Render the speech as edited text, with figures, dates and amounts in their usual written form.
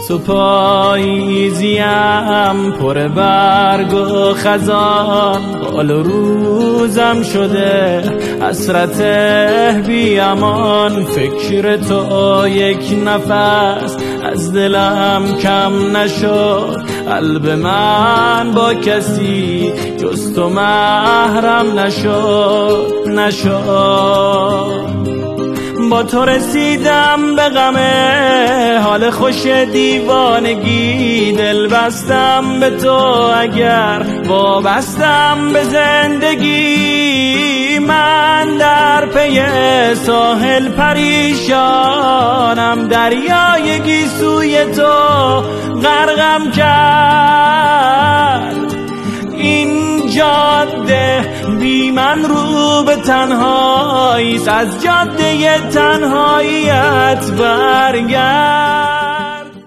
تو پاییزیم پر برگ و خزان، حال و روزم شده حسرت بی امان. فکر تو یک نفس از دلم کم نشد، قلب من با کسی جز تو محرم نشد. با تو رسیدم به غم حال خوش دیوانگی، دل بستم به تو اگر وابستم به زندگی. من در پی ساحل پریشانم، دریای گیسوی تو غرقم کرد. این جاده بی من رو به تنهاییست، از جاده تنهاییت برگرد.